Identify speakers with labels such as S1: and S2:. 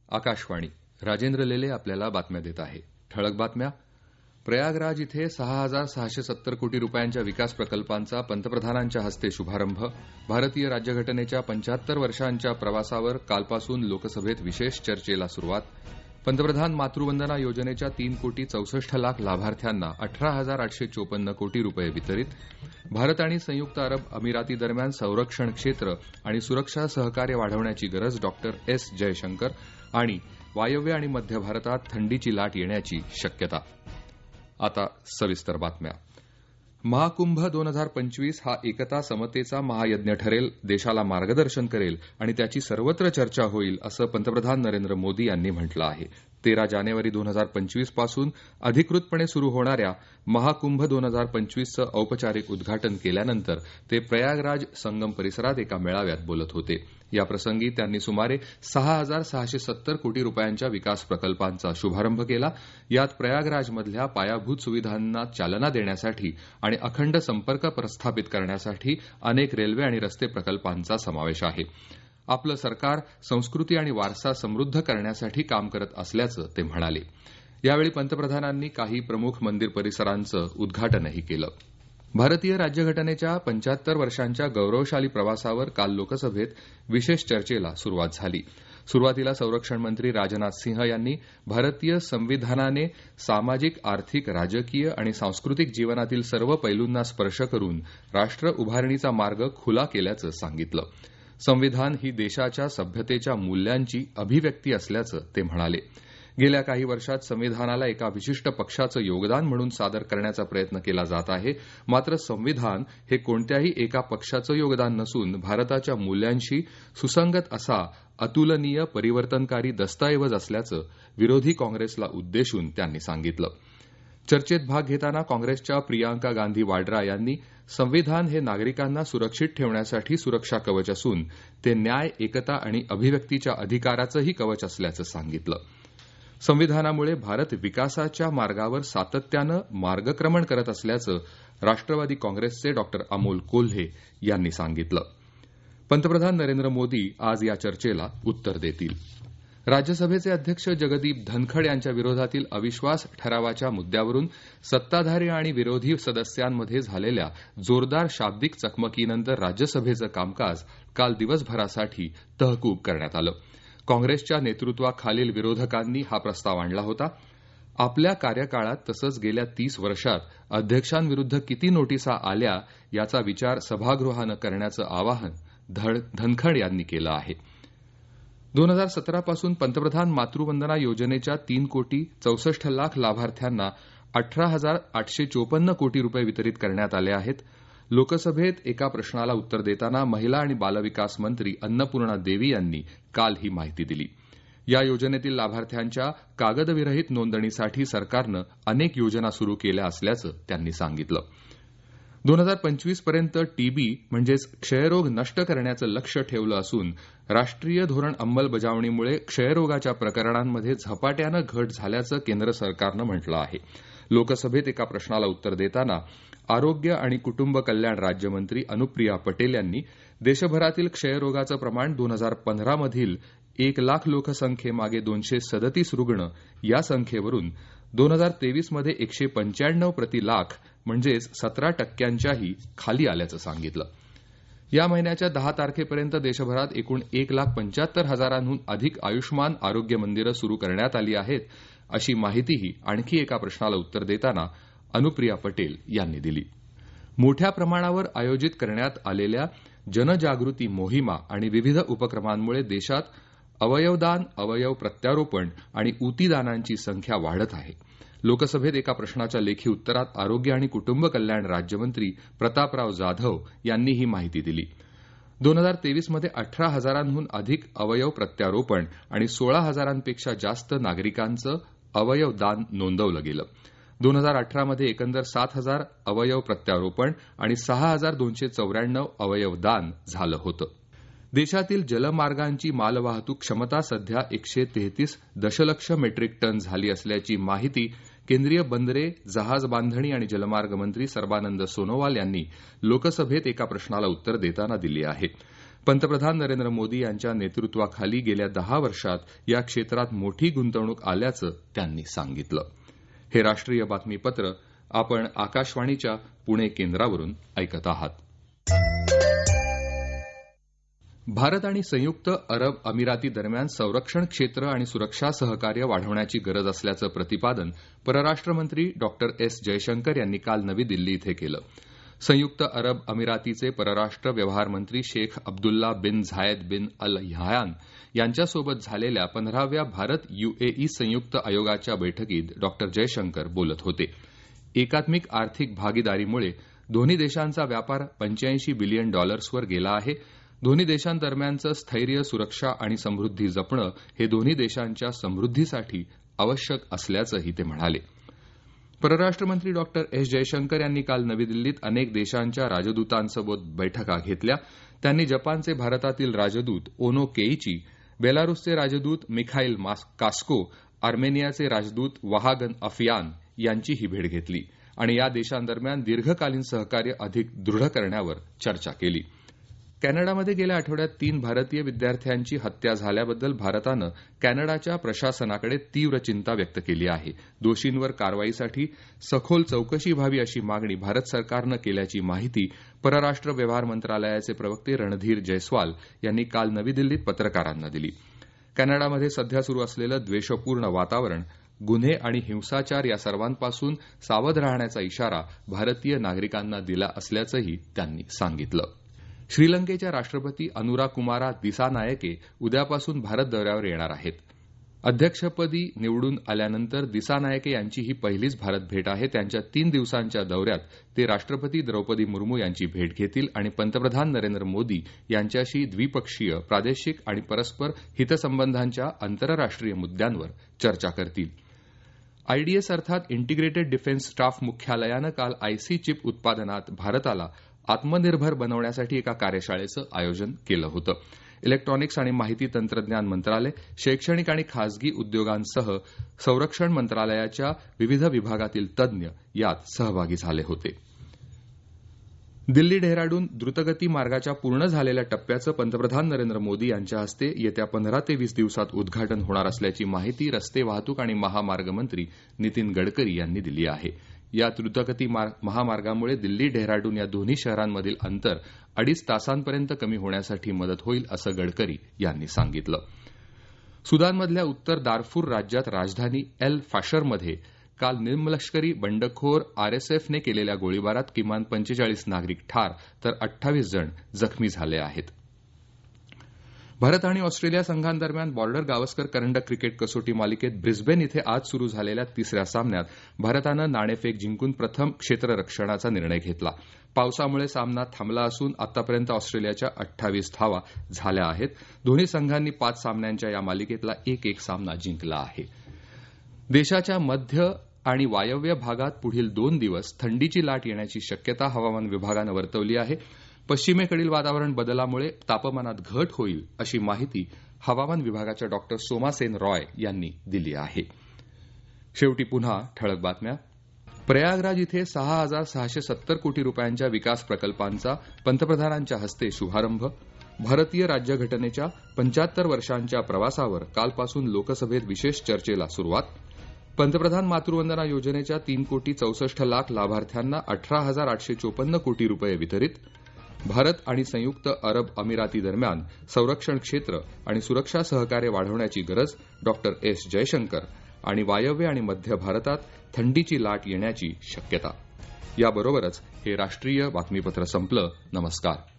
S1: आकाशवाणी. राजेंद्र लेले आपल्याला बातम्या देत आहे. ठळक बातम्या. प्रयागराज इथे 6,670 कोटी रुपयांच्या विकास प्रकल्पांचा पंतप्रधानांच्या हस्ते शुभारंभ. भारतीय राज्यघटनेच्या 75 वर्षांच्या प्रवासावर कालपासून लोकसभेत विशेष चर्चेला सुरुवात. पंतप्रधान मातृवंदना योजनेच्या 3,64,00,000 लाभार्थ्यांना 18,854 कोटी रुपये वितरित. भारत आणि संयुक्त अरब अमिरातीदरम्यान संरक्षण क्षेत्र आणि सुरक्षा सहकार्य वाढवण्याची गरज डॉ. एस. जयशंकर. आणि वायव्य आणि मध्य भारतात थंडीची लाट येण्याची शक्यता. आता सविस्तर बातम्या. महाकुंभ 2025 हा एकता समतेचा महायज्ञ ठरेल, देशाला मार्गदर्शन करेल आणि त्याची सर्वत्र चर्चा होईल असं पंतप्रधान नरेंद्र मोदी यांनी म्हटलं आहे. 13 जानेवारी 2025 पासून अधिकृतपणे सुरू होणाऱ्या महाकुंभ 2025चं औपचारिक उद्घाटन केल्यानंतर ते प्रयागराज संगम परिसरात एका मेळाव्यात बोलत होते. याप्रसंगी त्यांनी सुमारे 6,670 कोटी रुपयांच्या विकास प्रकल्पांचा शुभारंभ केला. यात प्रयागराजमधल्या पायाभूत सुविधांना चालना देण्यासाठी आणि अखंड संपर्क प्रस्थापित करण्यासाठी अनेक रेल्वे आणि रस्ते प्रकल्पांचा समावेश आहे. आपलं सरकार संस्कृती आणि वारसा समृद्ध करण्यासाठी काम करत असल्याचं ते म्हणाले. यावेळी पंतप्रधानांनी काही प्रमुख मंदिर परिसरांचं उद्घाटनही केलं. भारतीय राज्यघटनेच्या 75 वर्षांच्या गौरवशाली प्रवासावर काल लोकसभेत विशेष चर्चेला सुरुवात झाली. सुरुवातीला संरक्षण मंत्री राजनाथ सिंह यांनी भारतीय संविधानाने सामाजिक, आर्थिक, राजकीय आणि सांस्कृतिक जीवनातील सर्व पैलूंना स्पर्श करून राष्ट्र उभारणीचा मार्ग खुला केल्याचं सांगितलं. संविधान ही देशाच्या सभ्यतेच्या मूल्यांची अभिव्यक्ती असल्याचं ते म्हणाले. गेल्या काही वर्षात संविधानाला एका विशिष्ट पक्षाचं योगदान म्हणून सादर करण्याचा प्रयत्न केला जात आहे. मात्र संविधान हे कोणत्याही एका पक्षाचं योगदान नसून भारताच्या मूल्यांशी सुसंगत असा अतुलनीय परिवर्तनकारी दस्तऐवज असल्याचं विरोधी काँग्रेसला उद्देशून त्यांनी सांगितलं. चर्चेत भाग घेताना काँग्रेसच्या प्रियांका गांधी वाड्रा यांनी संविधान हे नागरिकांना सुरक्षित ठेवण्यासाठी सुरक्षा कवच असून ते न्याय, एकता आणि अभिव्यक्तीच्या अधिकाराचंही कवच असल्याचं सांगितलं. संविधानामुळे भारत विकासाच्या मार्गावर सातत्यानं मार्गक्रमण करत असल्याचं राष्ट्रवादी काँग्रेसचे डॉ. अमोल कोल्हे यांनी सांगितलं. पंतप्रधान नरेंद्र मोदी आज या चर्चेला उत्तर देतील. राज्यसभेचे अध्यक्ष जगदीप धनखड यांच्या विरोधातील अविश्वास ठरावाच्या मुद्द्यावरून सत्ताधारी आणि विरोधी सदस्यांमध्ये झालेल्या जोरदार शाब्दिक चकमकीनंतर राज्यसभेचं कामकाज काल दिवसभरासाठी तहकूब करण्यात आलं. काँग्रेसच्या नेतृत्वाखालील विरोधकांनी हा प्रस्ताव आणला होता. आपल्या कार्यकाळात तसंच गेल्या 30 वर्षात अध्यक्षांविरुद्ध किती नोटिसा आल्या याचा विचार सभागृहानं करण्याचं आवाहन धनखड यांनी केलं आहे. 2017 पासून पंतप्रधान मातृवंदना योजनेच्या 3,64,00,000 लाभार्थ्यांना 18,854 कोटी रुपये वितरित करण्यात आले आहेत. लोकसभेत एका प्रश्नाला उत्तर देताना महिला आणि बालविकास मंत्री अन्नपूर्णा देवी यांनी काल ही माहिती दिली. या योजनेतील लाभार्थ्यांच्या कागदविरहित नोंदणीसाठी सरकारनं अनेक योजना सुरू केल्या असल्याचं त्यांनी सांगितलं. 2025 पर्यंत टीबी म्हणजेच क्षयरोग नष्ट करण्याचं लक्ष्य ठेवलं असून राष्ट्रीय धोरण अंमलबजावणीमुळे क्षयरोगाच्या प्रकरणांमध्ये झपाट्यानं घट झाल्याचं केंद्र सरकारनं म्हटलं आहे. लोकसभेत एका प्रश्नाला उत्तर देताना आरोग्य आणि कुटुंब कल्याण राज्यमंत्री अनुप्रिया पटेल यांनी देशभरातील क्षयरोगाचं प्रमाण 2015 मधील 1,00,000 लोकसंख्येमागे 237 रुग्ण या संख्येवरून 2023 मध्ये 195 प्रति लाख म्हणजेच 17%च्याही खाली आल्याचं सांगितलं. या महिन्याच्या 10 तारखेपर्यंत देशभरात एकूण 1,75,000हून अधिक आयुष्मान आरोग्य मंदिरं सुरू करण्यात आली आहेत, अशी माहितीही आणखी एका प्रश्नाला उत्तर देताना अनुप्रिया पटेल यांनी दिली. मोठ्या प्रमाणावर आयोजित करण्यात आलेल्या जनजागृती मोहिमा आणि विविध उपक्रमांमुळे देशात अवयवदान, अवयव प्रत्यारोपण आणि ऊतीदानांची संख्या वाढत आहे. लोकसभेत एका प्रश्नाच्या लेखी उत्तरात आरोग्य आणि कुटुंब कल्याण राज्यमंत्री प्रतापराव जाधव यांनी ही माहिती दिली. 2023 मध्ये 18,000हून अधिक अवयव प्रत्यारोपण आणि 16,000पेक्षा जास्त नागरिकांचं अवयव दान नोंदवलं गेलं. 2018 मध्ये एकंदर 7,000 अवयव प्रत्यारोपण आणि 6,294 अवयव दान झालं होतं. देशातील जलमार्गांची मालवाहतूक क्षमता सध्या 133 दशलक्ष मेट्रिक टन झाली असल्याची माहिती केंद्रीय बंदरे, जहाज बांधणी आणि जलमार्ग मंत्री सर्बानंद सोनोवाल यांनी लोकसभेत एका प्रश्नाला उत्तर देताना दिली आहे. पंतप्रधान नरेंद्र मोदी यांच्या नेतृत्वाखाली गेल्या 10 वर्षात या क्षेत्रात मोठी गुंतवणूक आल्याचं त्यांनी सांगितलं. हे राष्ट्रीय बातमीपत्र आपण आकाशवाणीच्या पुणे केंद्रावरून ऐकत आहात. भारत आणि संयुक्त अरब अमिराती दरम्यान संरक्षण क्षेत्र आणि सुरक्षा सहकार्य वाढवण्याची गरज असल्याचं प्रतिपादन परराष्ट्र मंत्री डॉक्टर एस जयशंकर यांनी काल नवी दिल्ली इथं केलं. संयुक्त अरब अमिरातीचे परराष्ट्र व्यवहार मंत्री शेख अब्दुल्ला बिन झायद बिन अल नह्यान यांच्यासोबत झालेल्या 15व्या भारत यूएई संयुक्त आयोगाच्या बैठकीत डॉक्टर जयशंकर बोलत होते. एकात्मिक आर्थिक भागीदारीमुळे दोन्ही देशांचा व्यापार $85 बिलियन वर गेला आहे. दोन्ही देशांदरम्यानचं स्थैर्य, सुरक्षा आणि समृद्धी जपणं हे दोन्ही देशांच्या समृद्धीसाठी आवश्यक असल्याचंही ते म्हणाले. परराष्ट्र मंत्री डॉक्टर एस जयशंकर यांनी काल नवी दिल्लीत अनेक देशांच्या राजदूतांसोबत बैठका घेतल्या. त्यांनी जपानचे भारतातील राजदूत ओनो केईची, बेलारूसचे राजदूत मिखाईल कास्को, आर्मेनियाचे राजदूत वाहागन अफयान यांचीही भेट घेतली आणि या देशांदरम्यान दीर्घकालीन सहकार्य अधिक दृढ करण्यावर चर्चा केली. कॅनडामध्ये गेल्या आठवड्यात 3 भारतीय विद्यार्थ्यांची हत्या झाल्याबद्दल भारतानं कॅनडाच्या प्रशासनाकडे तीव्र चिंता व्यक्त केली आहे. दोषींवर कारवाईसाठी सखोल चौकशी व्हावी अशी मागणी भारत सरकारनं केल्याची माहिती परराष्ट्र व्यवहार मंत्रालयाचे प्रवक्ते रणधीर जयस्वाल यांनी काल नवी दिल्लीत पत्रकारांना दिली. कॅनडामध्ये सध्या सुरू असलेलं द्वेषपूर्ण वातावरण, गुन्हे आणि हिंसाचार या सर्वांपासून सावध राहण्याचा इशारा भारतीय नागरिकांना दिला असल्याचंही त्यांनी सांगितलं. श्रीलंकेच्या राष्ट्रपती अनुराकुमारा दिसानायके उद्यापासून भारत दौऱ्यावर येणार आहेत. अध्यक्षपदी निवडून आल्यानंतर दिसानायके यांची ही पहिलीच भारत भेट आहे. त्यांच्या 3 दिवसांच्या दौऱ्यात ते राष्ट्रपती द्रौपदी मुर्मू यांची भेट घेतील आणि पंतप्रधान नरेंद्र मोदी यांच्याशी द्विपक्षीय, प्रादेशिक आणि परस्पर हितसंबंधांच्या आंतरराष्ट्रीय मुद्द्यांवर चर्चा करतील. आयडीएस अर्थात इंटिग्रेटेड डिफेन्स स्टाफ मुख्यालयानं काल आयसी चिप उत्पादनात भारताला आत्मनिर्भर बनवण्यासाठी एका कार्यशाळेचं आयोजन केलं होतं. इलेक्ट्रॉनिक्स आणि माहिती तंत्रज्ञान मंत्रालय, शैक्षणिक आणि खासगी उद्योगांसह संरक्षण मंत्रालयाच्या विविध विभागातील तज्ञ यात सहभागी झाले होते. दिल्ली डेहराडून द्रुतगती मार्गाच्या पूर्ण झालेल्या टप्प्याचं पंतप्रधान नरेंद्र मोदी यांच्या हस्ते येत्या 15 ते 20 दिवसात उद्घाटन होणार असल्याची माहिती रस्ते वाहतूक आणि महामार्ग मंत्री नितीन गडकरी यांनी दिली आहे. या द्रुतगती महामार्गामुळे दिल्ली डेहराडून या दोन्ही शहरांमधील अंतर 2.5 तासांपर्यंत कमी होण्यासाठी मदत होईल असं गडकरी यांनी सांगितलं. सुदानमधल्या उत्तर दारफूर राज्यात राजधानी एल फाशरमध्ये काल निमलष्करी बंडखोर आरएसएफने केलेल्या गोळीबारात किमान 45 नागरिक ठार तर 28 जण जखमी झाले आहेत. भारत आणि ऑस्ट्रेलिया संघांदरम्यान बॉर्डर गावस्कर करंडक क्रिकेट कसोटी मालिकेत ब्रिस्बेन इथे आज सुरू झालेल्या 3ऱ्या सामन्यात भारतानं नाणेफेक जिंकून प्रथम क्षेत्ररक्षणाचा निर्णय घेतला. पावसामुळे सामना थांबला असून आतापर्यंत ऑस्ट्रेलियाच्या 28 धावा झाल्या आहेत. दोन्ही संघांनी 5 सामन्यांच्या या मालिकेतला 1-1 सामना जिंकला आहे. देशाच्या मध्य आणि वायव्य भागात पुढील 2 दिवस थंडीची लाट येण्याची शक्यता हवामान विभागानं वर्तवली आहे. पश्चिमेकडील वातावरण बदलामुळे तापमानात घट होईल अशी माहिती हवामान विभागाच्या डॉक्टर सोमासेन रॉय यांनी दिली आहे. शेवटी पुन्हा ठळक बातम्या. प्रयागराज इथे 6,670 कोटी रुपयांच्या विकास प्रकल्पांचा पंतप्रधानांच्या हस्ते शुभारंभ. भारतीय राज्यघटनेच्या 75 वर्षांच्या प्रवासावर कालपासून लोकसभेत विशेष चर्चेला सुरुवात. पंतप्रधान मातृवंदना योजनेच्या 3,64,00,000 लाभार्थ्यांना 18,854 कोटी रुपये वितरित. भारत आणि संयुक्त अरब अमिराती दरम्यान संरक्षण क्षेत्र आणि सुरक्षा सहकार्य वाढवण्याची गरज डॉक्टर एस जयशंकर. आणि वायव्य आणि मध्य भारतात थंडीची लाट येण्याची शक्यता. याबरोबरच हे राष्ट्रीय बातमीपत्र संपलं. नमस्कार.